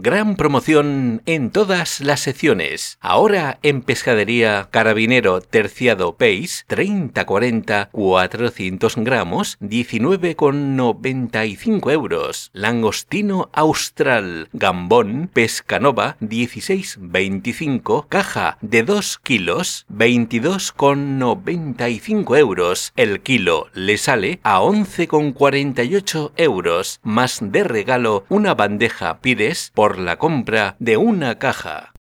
Gran promoción en todas las secciones. Ahora en Pescadería Carabinero Terciado Pace, 30-40, 400 gramos, 19,95 euros. Langostino Austral, Gambón, Pescanova, 16,25, caja de 2 kilos, 22,95 euros. El kilo le sale a 11,48 euros, más de regalo una bandeja Pires por la compra de una caja.